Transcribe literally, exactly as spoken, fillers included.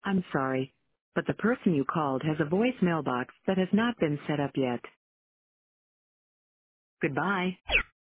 I'm sorry, but the person you called has a voice mailbox that has not been set up yet. Goodbye.